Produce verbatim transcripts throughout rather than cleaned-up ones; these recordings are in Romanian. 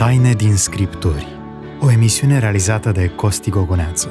Taine din Scripturi, o emisiune realizată de Costi Gogoneață.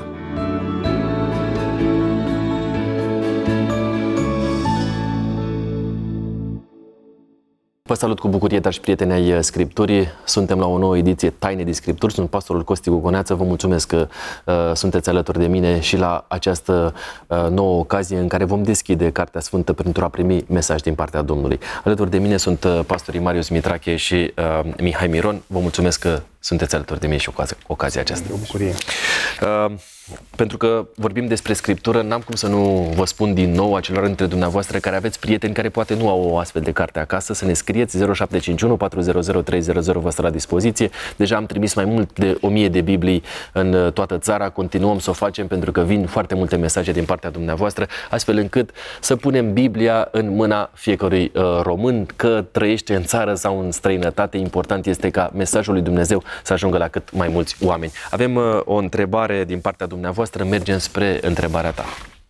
Vă salut cu bucurie, dragi prieteni ai Scripturii. Suntem la o nouă ediție Taine din Scripturi. Sunt pastorul Costi Gogoneață. Vă mulțumesc că uh, sunteți alături de mine și la această uh, nouă ocazie în care vom deschide Cartea Sfântă pentru a primi mesaj din partea Domnului. Alături de mine sunt uh, pastorii Marius Mitrache și uh, Mihai Miron. Vă mulțumesc că sunteți alături de mine și ocazia, ocazia aceasta. O bucurie. Uh, pentru că vorbim despre Scriptură, n-am cum să nu vă spun din nou acelor dintre dumneavoastră care aveți prieteni care poate nu au o astfel de carte acasă, să ne scrieți zero șapte cinci unu patru zero zero trei zero zero, vă stă la dispoziție. Deja am trimis mai mult de o mie de Biblii în toată țara, continuăm să o facem pentru că vin foarte multe mesaje din partea dumneavoastră, astfel încât să punem Biblia în mâna fiecărui uh, român, că trăiește în țară sau în străinătate. Important este ca mesajul lui Dumnezeu să ajungă la cât mai mulți oameni. Avem uh, o întrebare din partea dumneavoastră, mergem spre întrebarea ta.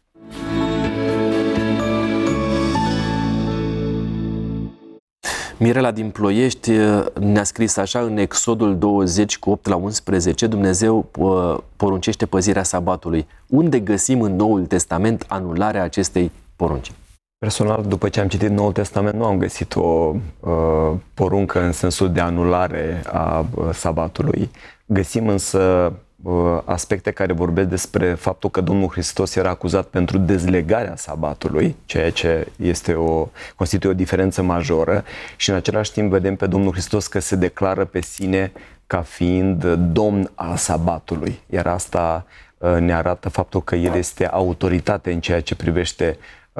Mirela din Ploiești ne-a scris așa: în Exodul douăzeci cu opt la unsprezece, Dumnezeu poruncește păzirea sabatului. Unde găsim în Noul Testament anularea acestei porunci? Personal, după ce am citit Noul Testament, nu am găsit o uh, poruncă în sensul de anulare a uh, sabatului. Găsim însă uh, aspecte care vorbesc despre faptul că Domnul Hristos era acuzat pentru dezlegarea sabatului, ceea ce este o, constituie o diferență majoră, și în același timp vedem pe Domnul Hristos că se declară pe sine ca fiind domn al sabatului. Iar asta uh, ne arată faptul că El este autoritate în ceea ce privește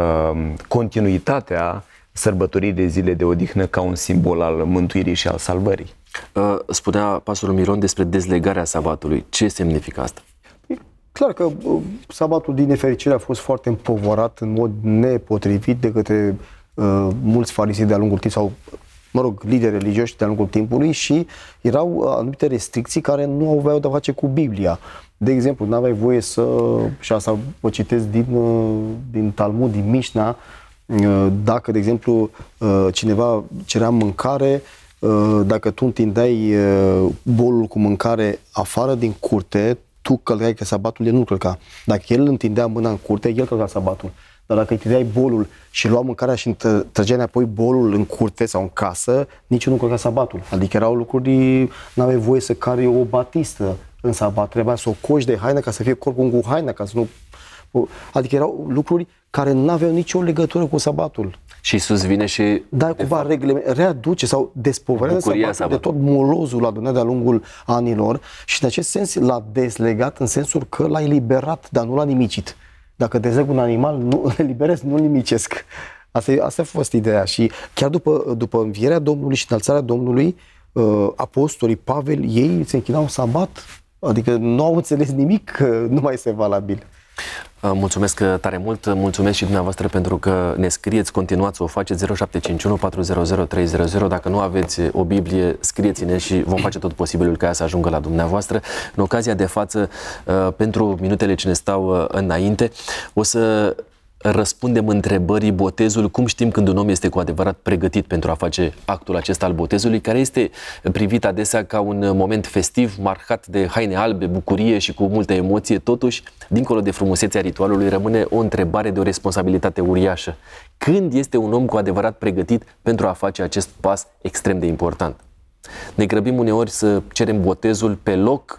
continuitatea sărbătorii de zile de odihnă ca un simbol al mântuirii și al salvării. Spunea pastorul Miron despre dezlegarea sabatului. Ce semnifică asta? E clar că sabatul, din nefericire, a fost foarte împovărat în mod nepotrivit de către uh, mulți farisei de-a lungul timpului, sau, mă rog, lideri religioși de-a lungul timpului, și erau anumite restricții care nu aveau de-a face cu Biblia. De exemplu, nu aveai voie să, și asta o citesc din, din Talmud, din Mișna, dacă, de exemplu, cineva cerea mâncare, dacă tu întindeai bolul cu mâncare afară din curte, tu călcai, că sabatul el nu călca. Dacă el întindea mâna în curte, el călca sabatul. Dar dacă întindeai bolul și lua mâncarea și trăgeai înapoi bolul în curte sau în casă, nici nu călca sabatul. Adică erau lucruri, nu aveai voie să cari o batistă în sabat, trebuia să o coși de haină ca să fie corpul cu haină, ca să nu... Adică erau lucruri care nu aveau nicio legătură cu sabatul. Și Iisus vine și... Da, cumva regle... readuce sau despovărează sabatul, sabatul de tot molozul adunat de-a lungul anilor, și în acest sens l-a dezlegat în sensul că l-a eliberat, dar nu l-a nimicit. Dacă dezleg un animal, nu îl eliberez, nu îl nimicesc. Asta, asta a fost ideea. Și chiar după, după învierea Domnului și înălțarea Domnului, apostolii, Pavel, ei se închinau sabat. Adică nu au înțeles nimic că nu mai este valabil. Mulțumesc tare mult, mulțumesc și dumneavoastră pentru că ne scrieți, continuați să o faceți. Zero șapte cinci unu patru zero zero trei zero zero. Dacă nu aveți o Biblie, scrieți-ne și vom face tot posibilul ca ea să ajungă la dumneavoastră. În ocazia de față, pentru minutele ce ne stau înainte, o să răspundem întrebării: botezul, cum știm când un om este cu adevărat pregătit pentru a face actul acesta al botezului, care este privit adesea ca un moment festiv, marcat de haine albe, bucurie și cu multă emoție. Totuși, dincolo de frumusețea ritualului, rămâne o întrebare de o responsabilitate uriașă. Când este un om cu adevărat pregătit pentru a face acest pas extrem de important? Ne grăbim uneori să cerem botezul pe loc,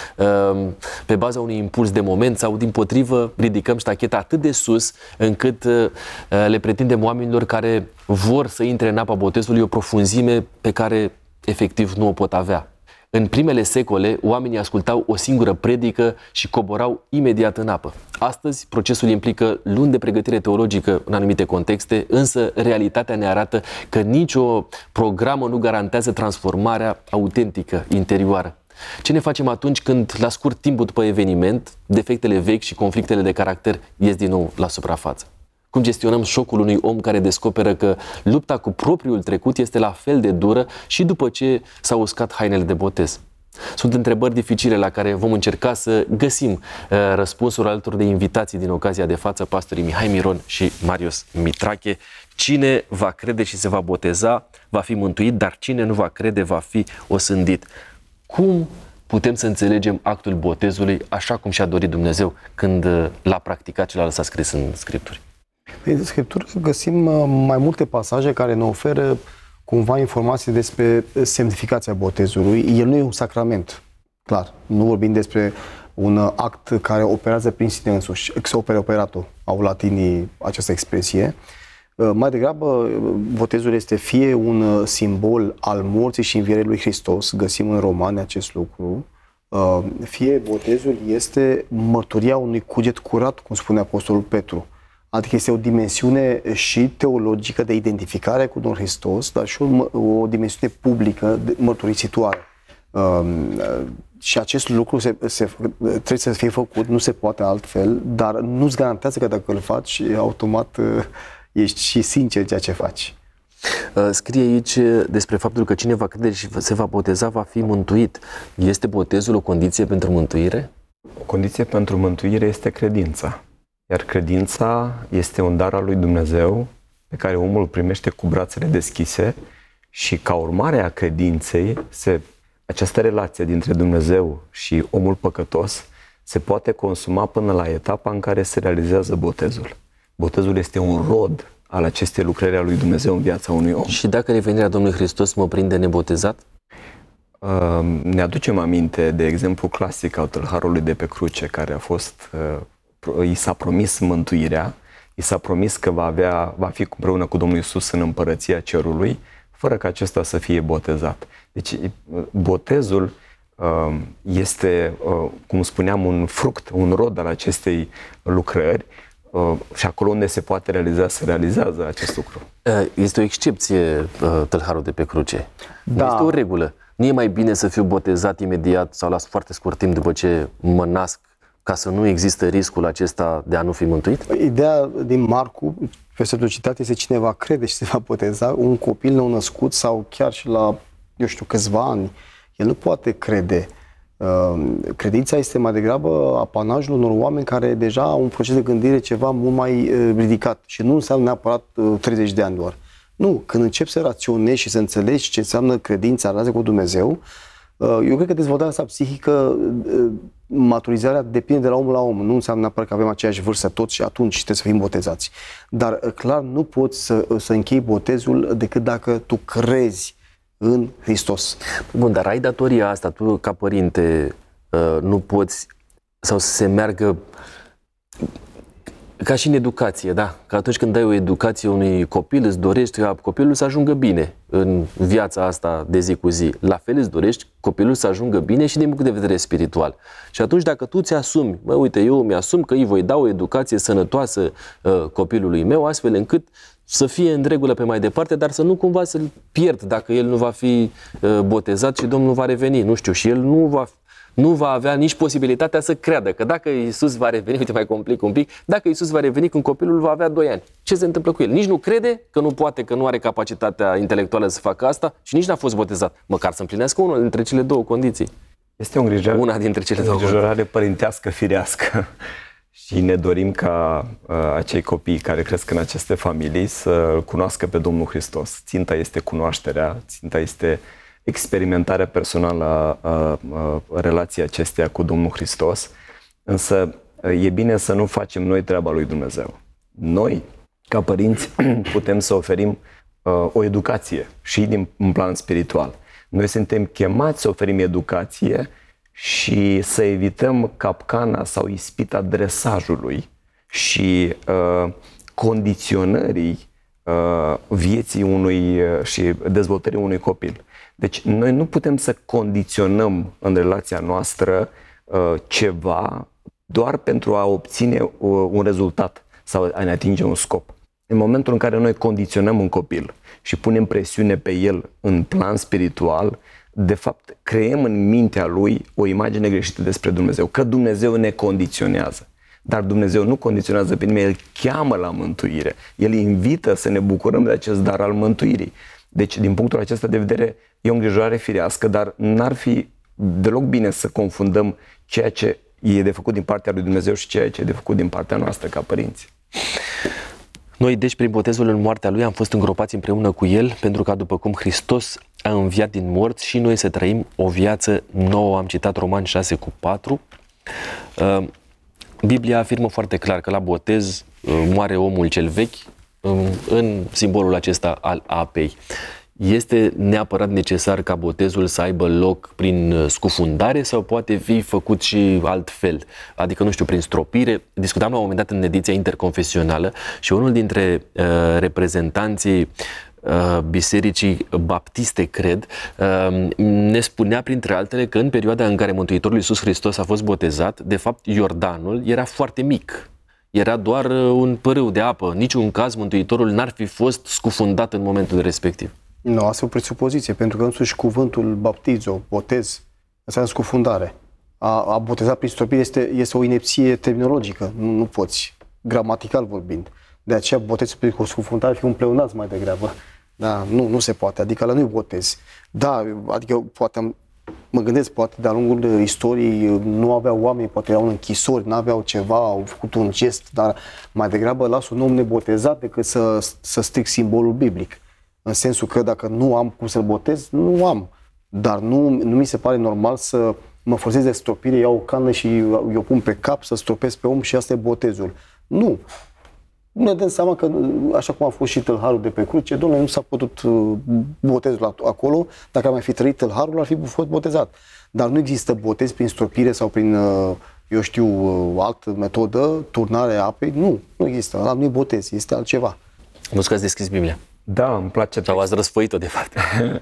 pe baza unui impuls de moment, sau dimpotrivă ridicăm ștacheta atât de sus încât le pretindem oamenilor care vor să intre în apa botezului o profunzime pe care efectiv nu o pot avea. În primele secole, oamenii ascultau o singură predică și coborau imediat în apă. Astăzi, procesul implică luni de pregătire teologică în anumite contexte, însă realitatea ne arată că nicio programă nu garantează transformarea autentică, interioară. Ce ne facem atunci când, la scurt timp după eveniment, defectele vechi și conflictele de caracter ies din nou la suprafață? Cum gestionăm șocul unui om care descoperă că lupta cu propriul trecut este la fel de dură și după ce s-au uscat hainele de botez? Sunt întrebări dificile la care vom încerca să găsim uh, răspunsuri alături de invitații din ocazia de față, pastorii Mihai Miron și Marius Mitrache. Cine va crede și se va boteza va fi mântuit, dar cine nu va crede va fi osândit. Cum putem să înțelegem actul botezului așa cum și-a dorit Dumnezeu când l-a practicat și l-a lăsat scris în Scripturi? În Scriptură găsim mai multe pasaje care ne oferă cumva informații despre semnificația botezului. El nu e un sacrament, clar. Nu vorbim despre un act care operează prin sine însuși, ex opere operato, au latinii această expresie. Mai degrabă, botezul este fie un simbol al morții și învierii lui Hristos, găsim în Romani acest lucru, fie botezul este mărturia unui cuget curat, cum spune Apostolul Petru. Adică este o dimensiune și teologică de identificare cu Domnul Hristos, dar și o, o dimensiune publică de mărturisitoare. Și acest lucru se, se, trebuie să fie făcut, nu se poate altfel, dar nu-ți garantează că dacă îl faci, automat ești și sincer ceea ce faci. Scrie aici despre faptul că cine va crede și se va boteza va fi mântuit. Este botezul o condiție pentru mântuire? O condiție pentru mântuire este credința. Iar credința este un dar al lui Dumnezeu pe care omul îl primește cu brațele deschise și ca urmare a credinței se această relație dintre Dumnezeu și omul păcătos se poate consuma până la etapa în care se realizează botezul. Botezul este un rod al acestei lucrări a lui Dumnezeu în viața unui om. Și dacă revenirea Domnului Hristos mă prinde nebotezat? Ne aducem aminte de exemplu clasic al tâlharului de pe cruce, care a fost, i s-a promis mântuirea, i s-a promis că va, avea, va fi împreună cu Domnul Iisus în împărăția cerului, fără ca acesta să fie botezat. Deci botezul este, cum spuneam, un fruct, un rod al acestei lucrări și acolo unde se poate realiza, se realizează acest lucru. Este o excepție tâlharul de pe cruce. Da. Este o regulă. Nu e mai bine să fiu botezat imediat sau la foarte scurt timp după ce mă nasc, ca să nu există riscul acesta de a nu fi mântuit? Ideea din Marcu, versetul citat, este cineva crede și se va boteza, un copil nou născut sau chiar și la, eu știu, câțiva ani, el nu poate crede. Credința este mai degrabă apanajul unor oameni care deja au un proces de gândire ceva mult mai ridicat și nu înseamnă neapărat treizeci de ani doar. Nu, când începi să raționezi și să înțelegi ce înseamnă credința, relația cu Dumnezeu, eu cred că dezvoltarea asta psihică, maturizarea depinde de la om la om. Nu înseamnă neapărat că avem aceeași vârstă toți și atunci trebuie să fim botezați. Dar clar nu poți să, să închei botezul decât dacă tu crezi în Hristos. Bun, dar ai datoria asta, tu ca părinte nu poți, sau să se meargă ca și în educație, da? Că atunci când dai o educație unui copil, îți dorești ca copilul să ajungă bine în viața asta de zi cu zi. La fel îți dorești copilul să ajungă bine și din punct de vedere spiritual. Și atunci dacă tu ți-asumi, mă, uite, eu mi-asum că îi voi da o educație sănătoasă uh, copilului meu, astfel încât să fie în regulă pe mai departe, dar să nu cumva să-l pierd dacă el nu va fi uh, botezat și Domnul va reveni. Nu știu, și el nu va nu va avea nici posibilitatea să creadă că dacă Iisus va reveni, uite mai complic un pic, dacă Iisus va reveni când copilul va avea doi ani, ce se întâmplă cu el? Nici nu crede că nu poate, că nu are capacitatea intelectuală să facă asta și nici n-a fost botezat. Măcar să împlinească una dintre cele două condiții. Este o îngrijorare, una dintre cele două îngrijorare părintească firească și ne dorim ca uh, acei copii care cresc în aceste familii să cunoască pe Domnul Hristos. Ținta este cunoașterea, ținta este experimentarea personală a, a, a relației acesteia cu Domnul Hristos, însă e bine să nu facem noi treaba lui Dumnezeu. Noi, ca părinți, putem să oferim a, o educație și din un plan spiritual. Noi suntem chemați să oferim educație și să evităm capcana sau ispita dresajului și a, condiționării a, vieții unui și dezvoltării unui copil. Deci noi nu putem să condiționăm în relația noastră uh, ceva doar pentru a obține uh, un rezultat sau a ne atinge un scop. În momentul în care noi condiționăm un copil și punem presiune pe el în plan spiritual, de fapt creăm în mintea lui o imagine greșită despre Dumnezeu, că Dumnezeu ne condiționează. Dar Dumnezeu nu condiționează pe nimeni, El cheamă la mântuire. El invită să ne bucurăm de acest dar al mântuirii. Deci, din punctul acesta de vedere, e o îngrijorare firească, dar n-ar fi deloc bine să confundăm ceea ce e de făcut din partea lui Dumnezeu și ceea ce e de făcut din partea noastră ca părinți. Noi, deci, prin botezul în moartea Lui, am fost îngropați împreună cu El, pentru ca, după cum Hristos a înviat din morți și noi să trăim o viață nouă. Am citat Romani șase cu patru. Biblia afirmă foarte clar că la botez moare omul cel vechi în simbolul acesta al apei. Este neapărat necesar ca botezul să aibă loc prin scufundare sau poate fi făcut și altfel? Adică, nu știu, prin stropire. Discutam la un moment dat în ediția interconfesională și unul dintre uh, reprezentanții uh, Bisericii Baptiste, cred, uh, ne spunea printre altele că în perioada în care Mântuitorul Iisus Hristos a fost botezat, de fapt Iordanul era foarte mic. Era doar un pârâu de apă. În niciun caz Mântuitorul n-ar fi fost scufundat în momentul respectiv. Nu, asta e o presupoziție, pentru că însuși cuvântul baptizo, botez, înseamnă scufundare. A, a boteza prin stropire este, este o inepție terminologică, nu, nu poți, gramatical vorbind. De aceea botezul prin scufundare ar fi un pleonasm mai degrabă. Da, nu, nu se poate, adică la nu-i botez. Da, adică poate, mă gândesc, poate de-a lungul istoriei nu aveau oameni, poate erau în închisori, nu aveau ceva, au făcut un gest, dar mai degrabă las un om nebotezat decât să, să stric simbolul biblic. În sensul că dacă nu am cum să-l botez, nu am. Dar nu, nu mi se pare normal să mă folosesc de stropire, iau o cană și eu pun pe cap să stropesc pe om și asta e botezul. Nu. Ne dăm seama că, așa cum a fost și tâlharul de pe cruce, domnule, nu s-a putut botezul acolo. Dacă ar mai fi trăit tâlharul, ar fi fost botezat. Dar nu există botez prin stropire sau prin, eu știu, altă metodă, turnare apei. Nu, nu există. Ăla nu e botez, este altceva. Nu că ați deschis Biblia. Da, îmi place textul. Sau ați răsfoit-o, de fapt.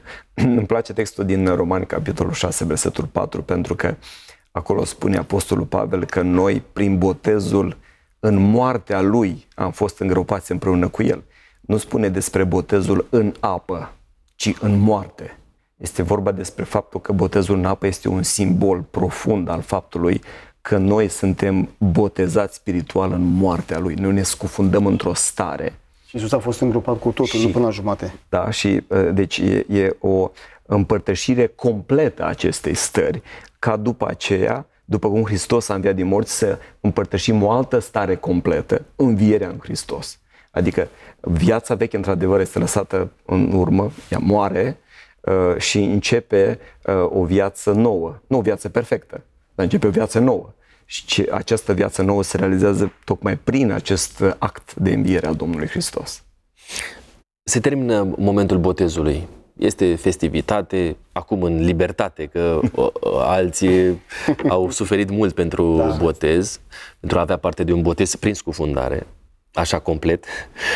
Îmi place textul din Romani, capitolul șase, versetul patru, pentru că acolo spune Apostolul Pavel că noi, prin botezul în moartea lui, am fost îngropați împreună cu el. Nu spune despre botezul în apă, ci în moarte. Este vorba despre faptul că botezul în apă este un simbol profund al faptului că noi suntem botezați spiritual în moartea lui. Noi ne scufundăm într-o stare. Iisus a fost îngropat cu totul, și, nu până la jumate. Da, și deci e, e o împărtășire completă a acestei stări, ca după aceea, după cum Hristos a înviat din morți, să împărtășim o altă stare completă, învierea în Hristos. Adică viața veche, într-adevăr, este lăsată în urmă, ea moare uh, și începe uh, o viață nouă. Nu o viață perfectă, dar începe o viață nouă. Și această viață nouă se realizează tocmai prin acest act de înviere al Domnului Hristos. Se termină momentul botezului. Este festivitate, acum în libertate, că o, alții au suferit mult pentru da. botez, pentru a avea parte de un botez prin scufundare, așa complet.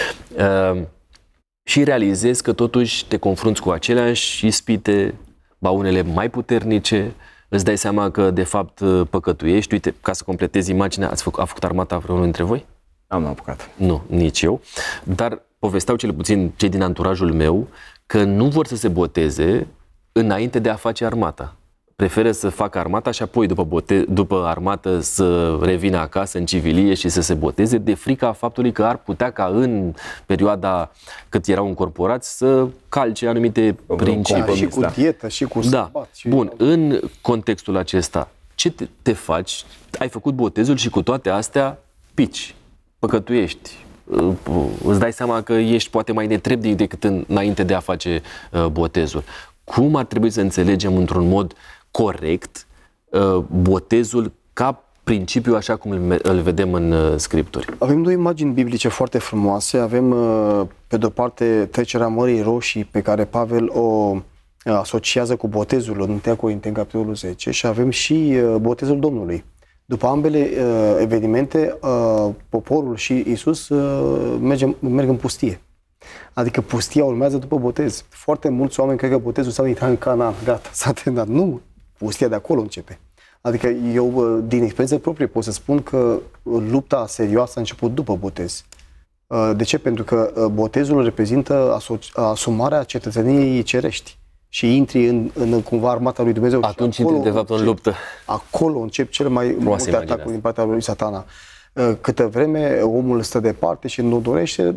Uh, și realizezi că totuși te confrunți cu aceleași ispite, ba unele mai puternice. Îți dai seama că, de fapt, păcătuiești. Uite, ca să completezi imaginea, ați făcut, a făcut armata vreunul dintre voi? Am apucat. Nu, nici eu. Dar povesteau cel puțin cei din anturajul meu că nu vor să se boteze înainte de a face armata. Preferă să facă armata și apoi, după, bote- după armată, să revină acasă în civilie și să se boteze, de frica faptului că ar putea ca în perioada cât erau încorporați să calce anumite principii. Da, și cu dietă, și cu da. săbat. Și Bun, în contextul acesta, ce te, te faci? Ai făcut botezul și cu toate astea pici, păcătuiești. Îți dai seama că ești poate mai netrebnic decât înainte de a face botezul. Cum ar trebui să înțelegem într-un mod corect botezul ca principiu așa cum îl vedem în Scripturi? Avem două imagini biblice foarte frumoase. Avem, pe de-o parte, trecerea Mării Roșii, pe care Pavel o asociază cu botezul în întâi Corinteni, capitolul zece, și avem și botezul Domnului. După ambele evenimente, poporul și Iisus merge, merg în pustie. Adică pustia urmează după botez. Foarte mulți oameni cred că botezul s-a intrat în Canaan, gata, s-a terminat. Nu, pustia de acolo începe. Adică eu, din experiență proprie, pot să spun că lupta serioasă a început după botez. De ce? Pentru că botezul reprezintă asumarea cetățeniei cerești și intri în, în cumva armata lui Dumnezeu. Atunci intri de fapt în luptă. Acolo încep cele mai multe atacuri din partea lui Satana. Câtă vreme omul stă departe și nu dorește,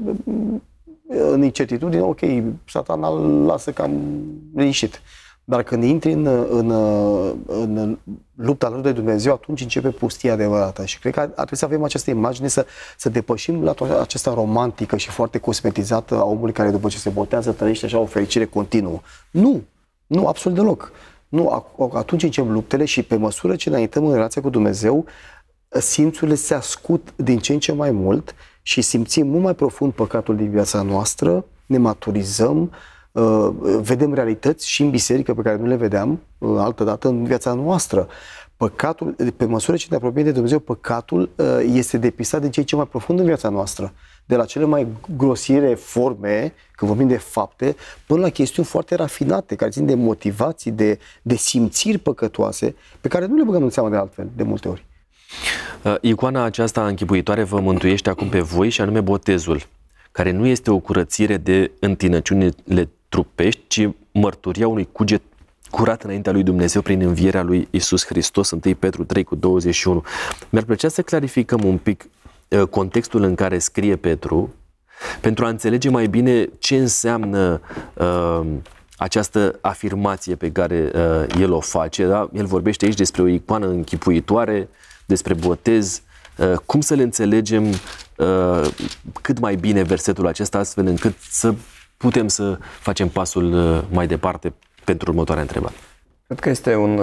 în incertitudine, ok, Satana îl lasă cam liniștit. Dar când intri în, în, în lupta alături de Dumnezeu, atunci începe pustia adevărată. Și cred că ar trebui să avem această imagine, să, să depășim la aceasta romantică și foarte cosmetizată a omului care după ce se botează trăiește așa o fericire continuă. Nu! Nu, absolut deloc. Nu, atunci încep luptele și pe măsură ce înaintăm în relația cu Dumnezeu, simțurile se ascut din ce în ce mai mult și simțim mult mai profund păcatul din viața noastră, ne maturizăm, vedem realități și în biserică pe care nu le vedeam altădată în viața noastră. Păcatul, pe măsură ce ne apropiem de Dumnezeu, păcatul este depistat din ce în ce mai profund în viața noastră. De la cele mai grosiere forme, când vorbim de fapte, până la chestiuni foarte rafinate, care țin de motivații, de, de simțiri păcătoase, pe care nu le băgăm în seamă de altfel, de multe ori. Uh, icoana aceasta închipuitoare vă mântuiește acum pe voi, și anume botezul, care nu este o curățire de întinăciunile trupești, ci mărturia unui cuget curat înaintea lui Dumnezeu prin învierea lui Iisus Hristos, întâi Petru trei cu douăzeci și unu. Mi-ar plăcea să clarificăm un pic uh, contextul în care scrie Petru, pentru a înțelege mai bine ce înseamnă uh, această afirmație pe care uh, el o face. Da? El vorbește aici despre o icoană închipuitoare, despre botez. Uh, cum să le înțelegem uh, cât mai bine versetul acesta, astfel încât să putem să facem pasul uh, mai departe pentru următoarea întrebare? Cred că este un,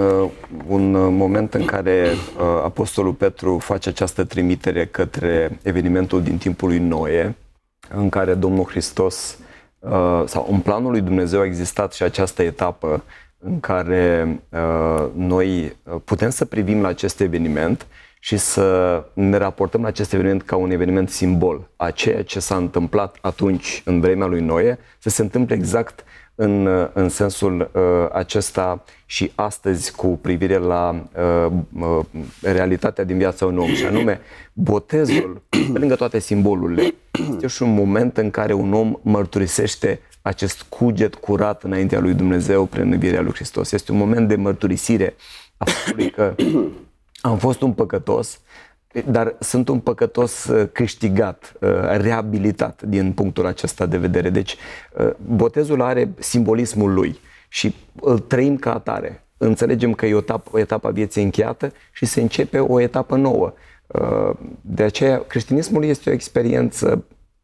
un moment în care uh, Apostolul Petru face această trimitere către evenimentul din timpul lui Noe, în care Domnul Hristos, uh, sau în planul lui Dumnezeu a existat și această etapă în care uh, noi putem să privim la acest eveniment și să ne raportăm la acest eveniment ca un eveniment simbol a ceea ce s-a întâmplat atunci, în vremea lui Noe, să se întâmple exact în, în sensul uh, acesta și astăzi cu privire la uh, uh, realitatea din viața unui om, și anume botezul, pe lângă toate simbolurile, este și un moment în care un om mărturisește acest cuget curat înaintea lui Dumnezeu prin învierea lui Hristos. Este un moment de mărturisire a faptului că am fost un păcătos, dar sunt un păcătos câștigat, reabilitat din punctul acesta de vedere. Deci botezul are simbolismul lui și îl trăim ca atare. Înțelegem că e o etapă, o etapă a vieții încheiată și se începe o etapă nouă. De aceea creștinismul este o experiență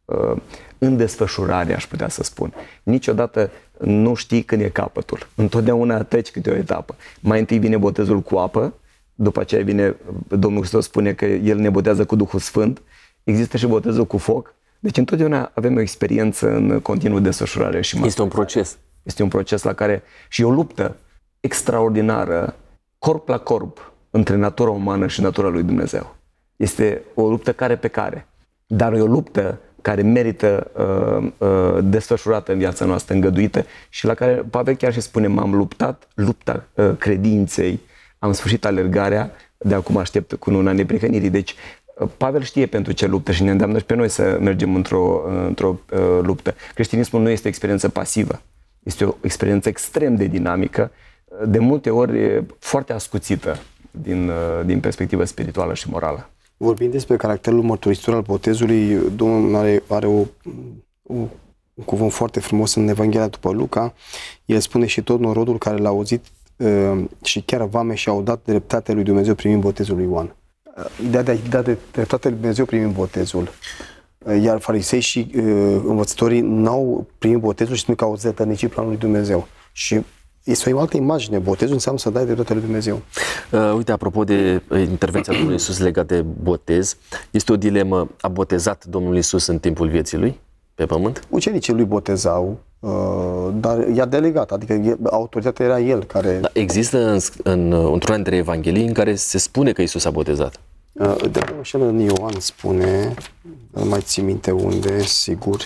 în desfășurare, aș putea să spun. Niciodată nu știi când e capătul. Întotdeauna treci câte o etapă. Mai întâi vine botezul cu apă, după aceea vine, Domnul Hristos spune că El ne botează cu Duhul Sfânt, există și botezul cu foc, deci întotdeauna avem o experiență în continuu desfășurare. Și este un proces. Este un proces la care și o luptă extraordinară, corp la corp, între natura umană și natura lui Dumnezeu. Este o luptă care pe care, dar e o luptă care merită uh, uh, desfășurată în viața noastră, îngăduită, și la care Pavel chiar și spune: m-am luptat, lupta uh, credinței, am sfârșit alergarea, de acum aștept cununa neprihănirii. Deci Pavel știe pentru ce luptă și ne îndeamnă și pe noi să mergem într-o, într-o uh, luptă. Creștinismul nu este o experiență pasivă, este o experiență extrem de dinamică, de multe ori foarte ascuțită din, uh, din perspectivă spirituală și morală. Vorbind despre caracterul mărturisitor al botezului, Domnul are, are o, o, un cuvânt foarte frumos în Evanghelia după Luca. El spune: și tot norodul care l-a auzit și chiar vame și-au dat dreptatea lui Dumnezeu primind botezul lui Ioan. De a da de dreptatea lui Dumnezeu primind botezul. Iar farisei și uh, învățătorii n-au primit botezul și spun că au zătănicit planul lui Dumnezeu. Și este o altă imagine. Botezul înseamnă să dai dreptatea lui Dumnezeu. Uh, uite, apropo de intervenția Domnului Iisus legată de botez, este o dilemă: a botezat Domnul Iisus în timpul vieții lui pe pământ? Ucenicii lui botezau, uh, dar i-a delegat, adică autoritatea era el care... Da, există în, în, într-una dintre Evanghelii în care se spune că Iisus a botezat. Uh, de așa în Ioan spune, nu mai țin minte unde, sigur,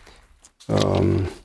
um,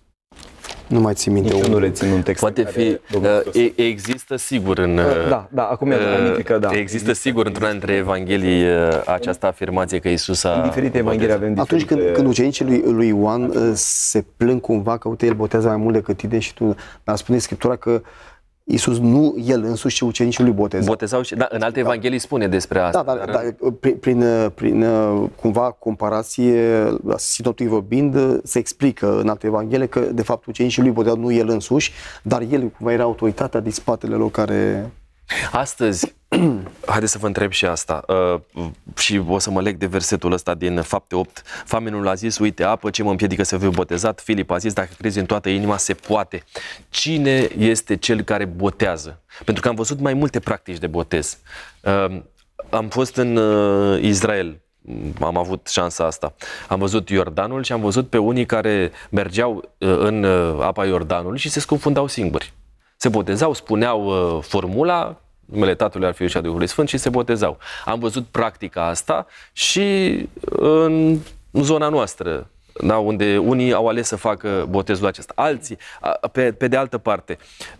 nu mai țin minte unde. Nu rețin un text. Poate fi, uh, există sigur în... Uh, da, da, acum mi-am aminte că da. Există sigur într-una dintre Evanghelii uh, această afirmație că Iisus a... În diferite Evanghelii avem diferite... Atunci când, când ucenicii lui, lui Ioan uh, se plâng cumva că, uite, el botează mai mult decât tine și tu... Dar spune Scriptura că Iisus nu el însuși, ci ucenicii lui botezau. Botezau și, da, în alte evanghelii spune despre asta. Da, dar, dar prin, prin, prin cumva comparație, sinoptic vorbind, se explică în alte evanghelie că de fapt ucenicii lui botezau, nu el însuși, dar el cumva era autoritatea din spatele lor care... Astăzi, Haideți să vă întreb și asta. Uh, și o să mă leg de versetul ăsta din Fapte opt. Famenul a zis, uite apă, ce mă împiedică să fiu botezat? Filip a zis, dacă crezi în toată inima, se poate. Cine este cel care botează? Pentru că am văzut mai multe practici de botez. Uh, am fost în uh, Israel. Am avut șansa asta. Am văzut Iordanul și am văzut pe unii care mergeau uh, în uh, apa Iordanului și se scufundau singuri. Se botezau, spuneau uh, formula, numele Tatălui, al Fiului și al Duhului Sfânt și se botezau. Am văzut practica asta și în zona noastră, da, unde unii au ales să facă botezul acesta. Alții, pe, pe de altă parte,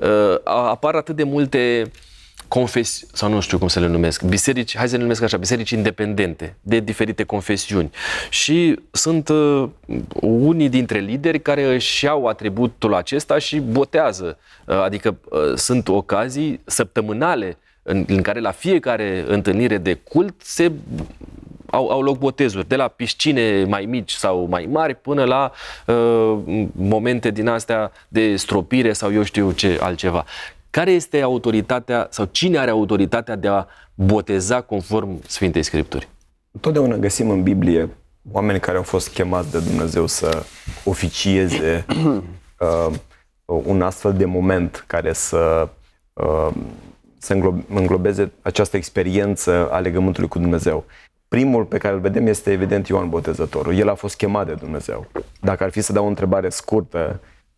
apar atât de multe confesii, sau nu știu cum să le numesc, biserici, hai să le numesc așa, biserici independente, de diferite confesiuni. Și sunt uh, unii dintre lideri care își iau atributul acesta și botează. Uh, adică uh, sunt ocazii săptămânale în, în care la fiecare întâlnire de cult se au, au loc botezuri, de la piscine mai mici sau mai mari până la uh, momente din astea de stropire sau eu știu ce altceva. Care este autoritatea sau cine are autoritatea de a boteza conform Sfintei Scripturi? Întotdeauna găsim în Biblie oameni care au fost chemați de Dumnezeu să oficieze uh, un astfel de moment care să, uh, să înglo- înglobeze această experiență a legământului cu Dumnezeu. Primul pe care îl vedem este evident Ioan Botezătorul. El a fost chemat de Dumnezeu. Dacă ar fi să dau o întrebare scurtă,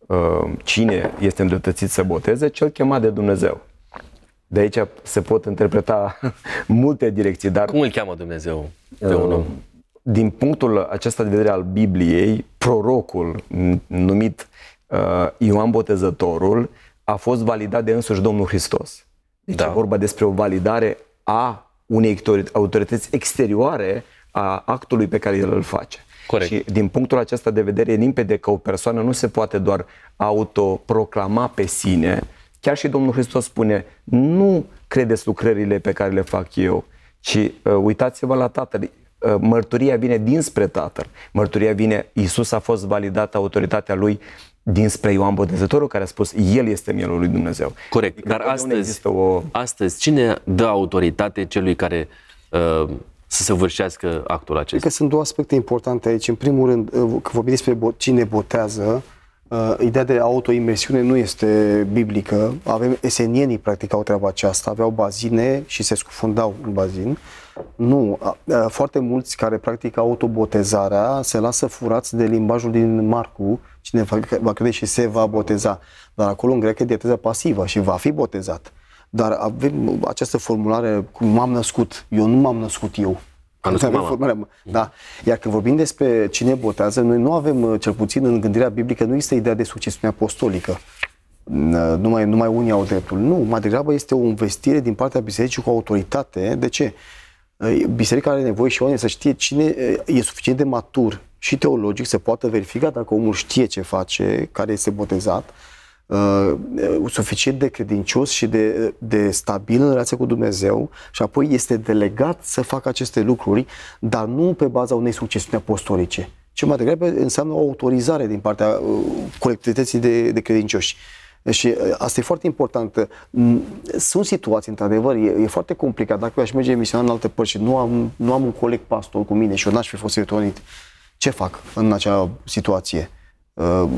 cine este îndreptățit să boteze, cel chemat de Dumnezeu. De aici se pot interpreta multe direcții, dar... Cum îl cheamă Dumnezeu pe un om? Din punctul acesta de vedere al Bibliei, prorocul numit Ioan Botezătorul a fost validat de însuși Domnul Hristos. Deci da. E vorba despre o validare a unei autorități exterioare a actului pe care el îl face. Corect. Și din punctul acesta de vedere e limpede că o persoană nu se poate doar autoproclama pe sine. Chiar și Domnul Hristos spune, nu credeți lucrările pe care le fac eu, ci uh, uitați-vă la Tatăl. Uh, mărturia vine dinspre Tatăl. Mărturia vine, Iisus a fost validat, autoritatea lui dinspre Ioan Botezătorul, care a spus, El este mielul lui Dumnezeu. Corect, adică dar astăzi, o... astăzi cine dă autoritate celui care... Uh, să săvârșească actul acesta? Cred că sunt două aspecte importante aici. În primul rând, când vorbim despre cine botează, ideea de autoimersiune nu este biblică. Avem esenienii practicau treaba aceasta, aveau bazine și se scufundau în bazin. Nu, foarte mulți care practică autobotezarea se lasă furați de limbajul din Marcu, cine va crede și se va boteza. Dar acolo în grecă e dieteza pasivă și va fi botezat. Dar avem această formulare, cum m-am născut, eu nu m-am născut eu. Am născut mama. Da. Iar când vorbim despre cine botează, noi nu avem, cel puțin în gândirea biblică, nu este ideea de succesiune apostolică. Numai, numai unii au dreptul. Nu, mai degrabă este o investire din partea bisericii cu autoritate. De ce? Biserica are nevoie și oamenii să știe cine e suficient de matur și teologic să poată verifica dacă omul știe ce face, care este botezat, Uh, suficient de credincios și de, de stabil în relația cu Dumnezeu și apoi este delegat să facă aceste lucruri, dar nu pe baza unei succesiuni apostolice, ci mai degrabă înseamnă o autorizare din partea uh, colectivității de, de credincioși. Și uh, asta e foarte important. Sunt situații, într-adevăr, e, e foarte complicat. Dacă eu aș merge misiona în alte părți și nu am, nu am un coleg pastor cu mine și eu n-aș fi fost retonit, ce fac în acea situație? Uh,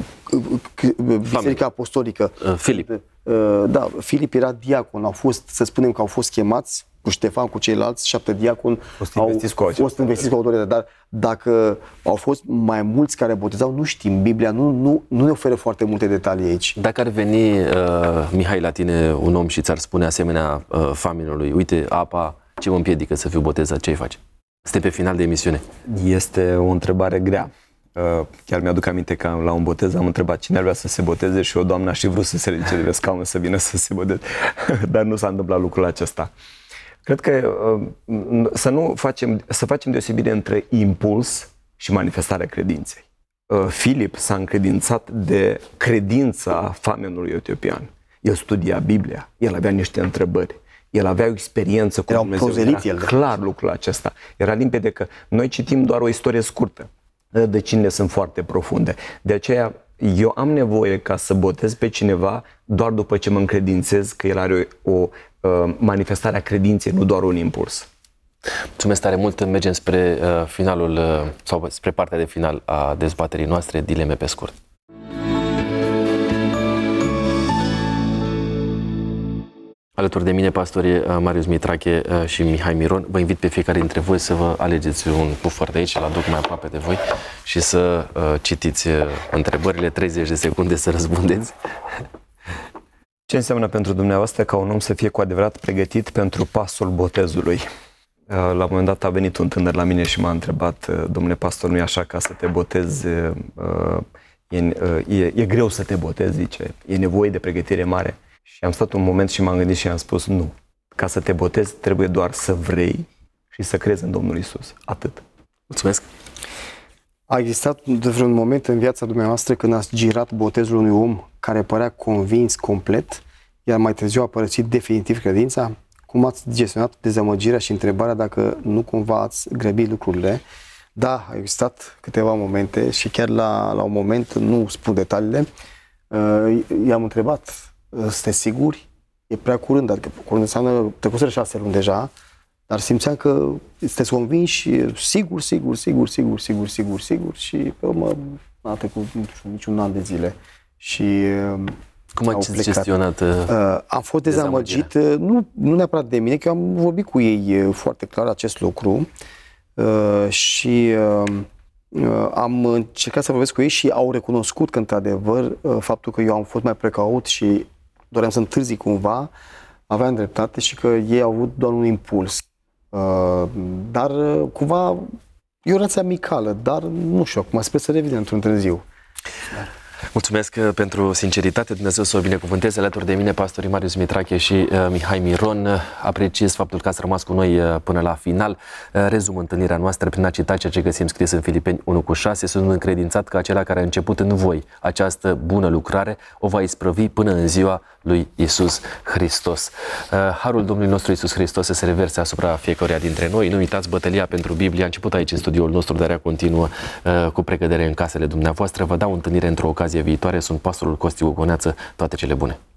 Biserica Apostolică. Uh, Filip. Uh, da, Filip era diacon. Au fost, să spunem că au fost chemați cu Ștefan, cu ceilalți șapte diaconi. Au fost investiți cu autoritate. Dar dacă au fost mai mulți care botezau, nu știm. Biblia nu, nu, nu ne oferă foarte multe detalii aici. Dacă ar veni, uh, Mihai, la tine un om și ți-ar spune asemenea uh, faminului, uite, apa, ce mă împiedică să fiu botezat, ce-i face? Este pe final de emisiune. Este o întrebare grea. Chiar mi-aduc aminte că la un botez am întrebat cine ar vrea să se boteze și o doamnă aș fi vrut să se ridice de pe scaun să vină să se boteze, dar nu s-a întâmplat lucrul acesta. Cred că să nu facem, să facem deosebire între impuls și manifestarea credinței. Filip s-a încredințat de credința famenului etiopian. El studia Biblia, el avea niște întrebări. El avea o experiență cu Era Dumnezeu. Era el, clar lucrul acesta. Era limpede că noi citim doar o istorie scurtă. Rădăcinile sunt foarte profunde. De aceea eu am nevoie ca să botez pe cineva doar după ce mă încredințez că el are o, o uh, manifestarea credinței, nu doar un impuls. Mulțumesc tare mult. Mergem spre uh, finalul uh, sau spre partea de final a dezbaterii noastre, dileme pe scurt. Alături de mine, pastorii Marius Mitrache și Mihai Miron. Vă invit pe fiecare dintre voi să vă alegeți un cufăr de aici, îl aduc mai aproape de voi, și să uh, citiți întrebările, treizeci de secunde să răspundeți. Ce înseamnă pentru dumneavoastră ca un om să fie cu adevărat pregătit pentru pasul botezului? La un moment dat a venit un tânăr la mine și m-a întrebat: domnule pastor, nu e așa, ca să te botezi, e, e, e greu să te botezi, zice, e nevoie de pregătire mare? Și am stat un moment și m-am gândit și am spus: nu, ca să te botezi trebuie doar să vrei și să crezi în Domnul Iisus, atât. Mulțumesc! A existat de vreun moment în viața dumneavoastră când ați girat botezul unui om care părea convins complet, iar mai târziu a părăsit definitiv credința? Cum ați gestionat dezamăgirea și întrebarea dacă nu cumva ați grăbit lucrurile? Da, a existat câteva momente și chiar la, la un moment, nu spun detaliile, uh, i-am întrebat: sunteți siguri? E prea curând, adică curând înseamnă trecuseră șase luni deja, dar simțeam că sunteți convinși, sigur, sigur, sigur, sigur, sigur, sigur, sigur, și pe urmă n-a trecut niciun an de zile. Și cum ați gestionat uh, am fost dezamăgit, nu, nu neapărat de mine, că am vorbit cu ei foarte clar acest lucru uh, și uh, am încercat să vorbesc cu ei și au recunoscut că, într-adevăr, uh, faptul că eu am fost mai precaut și doream să întârzi cumva, aveam dreptate și că ei au avut doar un impuls. Uh, dar, uh, cumva, e o relație amicală, dar nu știu, acum sper să revină într-un târziu. Dar... Mulțumesc pentru sinceritate, Dumnezeu să o binecuvânteze. Alături de mine, pastorii Marius Mitrache și uh, Mihai Miron. Apreciez faptul că ați rămas cu noi uh, până la final. Uh, rezum întâlnirea noastră prin a cita ceea ce găsim scris în Filipeni unu cu șase. Sunt încredințat că acela care a început în voi această bună lucrare o va isprăvi până în ziua lui Iisus Hristos. Uh, harul Domnului nostru Iisus Hristos să se reverse asupra fiecăruia dintre noi. Nu uitați, bătălia pentru Biblie a început aici în studioul nostru, dar ea continuă uh, cu precădere în casele dumneavoastră. Vă dau întâlnire într-o ocazie viitoare. Sunt pastorul Costi Gogoneață. Toate cele bune!